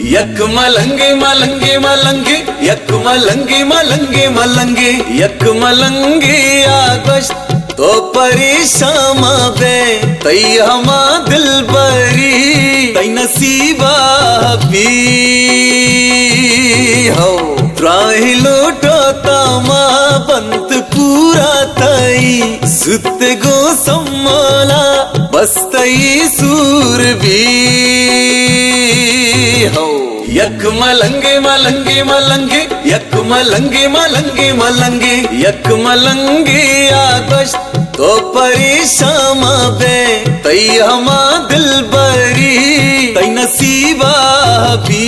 यक मलंगे मलंगे मलंगे यक मलंगे मलंगे मलंगे यक मलंगे आगोश तो परेशान बे तई हमा दिल बरी तई नसीबा भी हो त्राही लोटो तमा बंत पूरा तई सुत गो सम्मला बस तई सूर भी हो यक मलंगे मलंगे मलंगे यक मलंगे मलंगे मलंगे यक मलंगे आगोश तो परेशान बे तई हमा दिल बरी तई नसीबा भी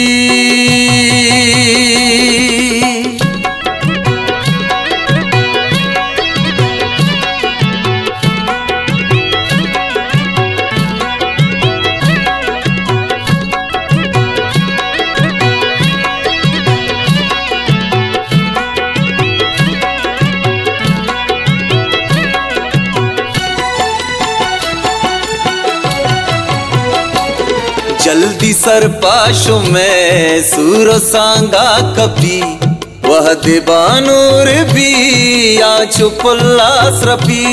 जल्दी सर पाशो में सूरो सांगा कपी वह देवानूर भी आ चुपल्ला स्रपी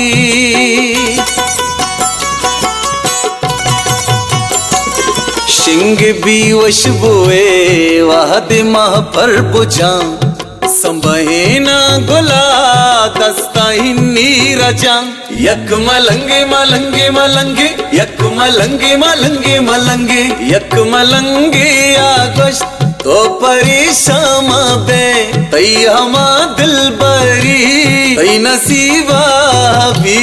शिंग भी वश बोए वह दे माह पर बुझा संबहेना गुला दस्ता हिन्नी रजा यक मलंगे मलंगे मलंगे यक मलंगे मलंगे मलंगे यक मलंगे आगोश तो परेशान बे तई हमा दिल बरी तई नसीबा भी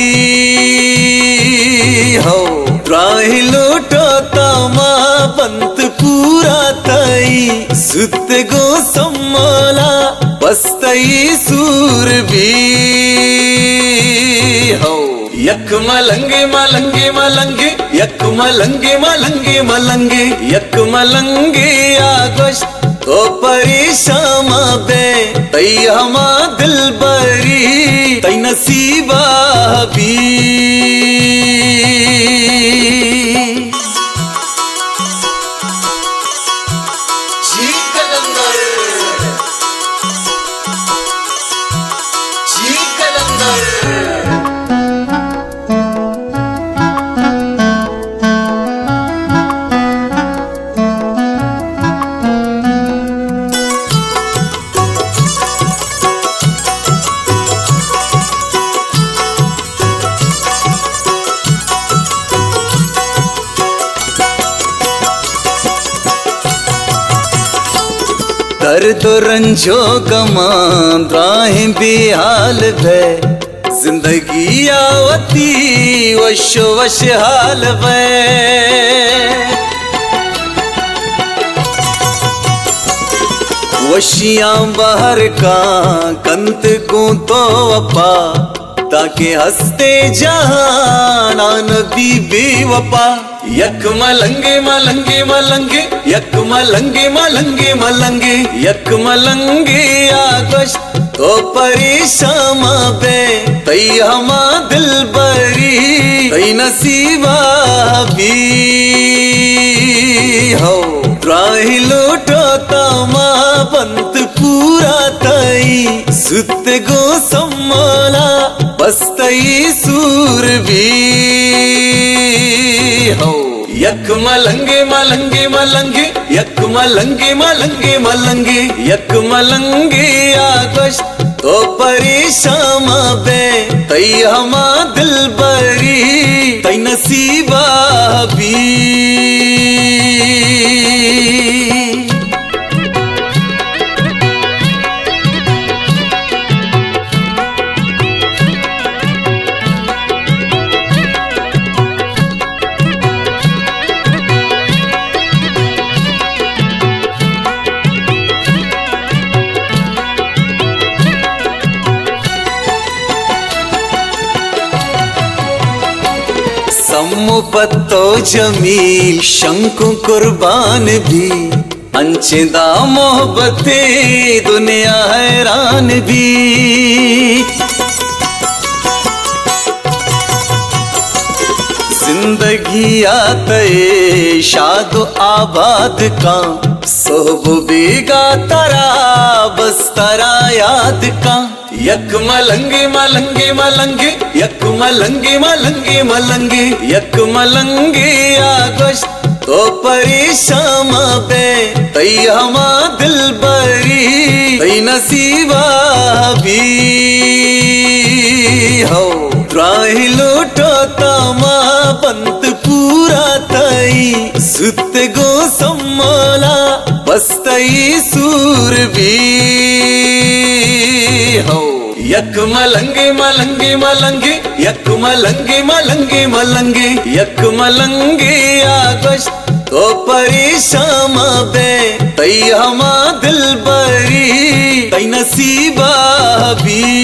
हो त्राही लोटो तमा बंत पूरा तई सुत गो सम्मला बस तई सूर भी हो यक मलंगे मलंगे मलंगे यक मलंगे मलंगे मलंगे यक मलंगे आगोश तो परेशान बे तई हमा दिल बरी तई नसीबा भी दर्द रंजो गमा राहें बेहाल भे जिंदगी आवती वशो वश हाल भे वशियां बाहर का कंत को तो वपा ताके हंसते जहान नबी बेवफा यक मलंगे मलंगे मलंगे यक मलंगे मलंगे मलंगे यक मलंगे आगोश तो परेशान बे तई हमा दिल बरी तई नसीबा भी हो त्राही लोटो तमा बंत पूरा तई सुत गो सम्मला बस तई सूर भी हो यक मलंगे मलंगे मलंगे यक मलंगे मलंगे मलंगे यक मलंगे आगोश तो परेशान बे तई हमा दिल बरी तई नसीबा भी सम्मुपत्तो जमील शंकु कुर्बान भी अंचेदा मोहब्बते दुनिया हैरान भी जिंदगी आते शाद आबाद का सोहबीगा तारा बस तारा याद का। यक मलंगी मलंगी मलंगी यक मलंगी मलंगी मलंगी यक मलंगी आगोश तो परेशान बे तई हमा दिल बरी तई नसीबा भी हो। राही लूटो तमा पंत पूरा तई सुत गो सम्मोला बस तई सूर भी हो। यक मलंगी मलंगी मलंगी यक मलंगी मलंगी मलंगी यक मलंगी आगोश तो परेशान बे तई हमा दिल बरी तई नसीबा भी।